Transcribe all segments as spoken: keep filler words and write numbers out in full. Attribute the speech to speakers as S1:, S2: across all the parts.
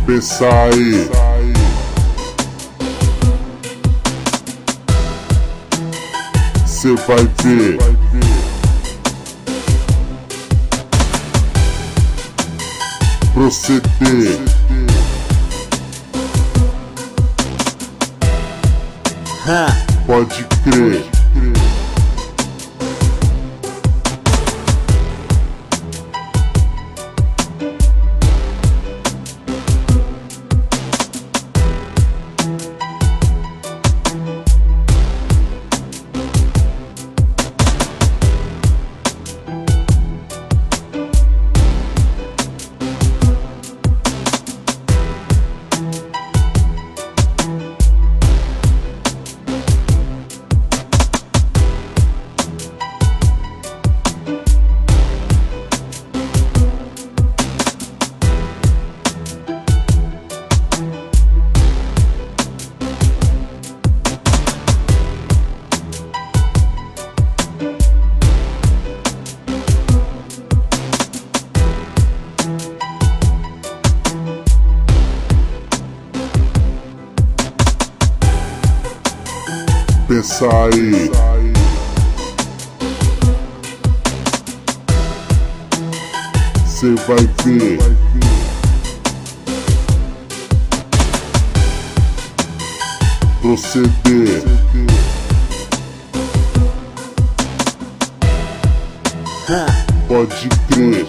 S1: Pensa aí, cê vai ver. Proceder. Pode crer. Pensa aí, cê vai ver. Proceder. Pode crer.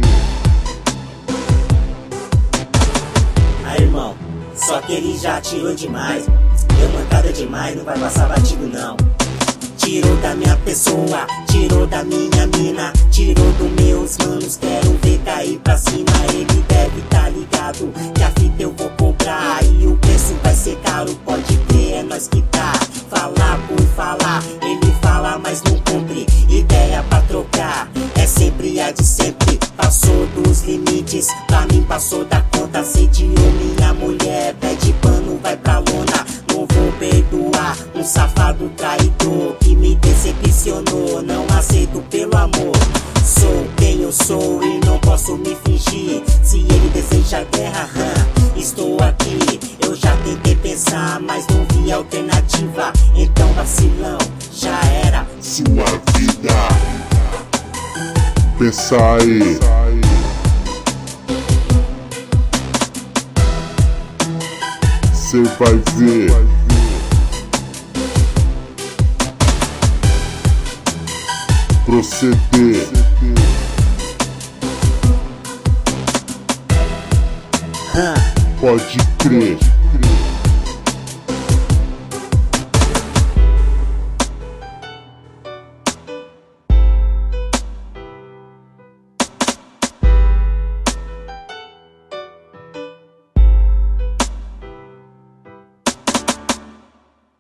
S2: Aí, irmão, só que ele já tirou demais. Deu mancada demais, não vai passar batido não. Tirou da minha pessoa, tirou da minha mina, tirou dos meus manos, quero ver cair pra cima. Ele deve tá ligado que a fita eu vou cobrar e o preço vai ser caro, pode crer, é nós que tá. Falar por falar, ele fala mas não cumpre, ideia pra trocar, é sempre a de sempre. Passou dos limites, pra mim passou da conta, assediou minha mulher, pede pano, vai pra lona. Não vou perdoar um safado traidor que me decepcionou, não aceito pelo amor. Sou quem eu sou e não posso me fingir. Se ele deseja guerra, hum, estou aqui. Eu já tentei pensar, mas não vi alternativa. Então vacilão, já era
S1: sua vida. Pensa aí, cê vai ver. Proceder. Pode crer.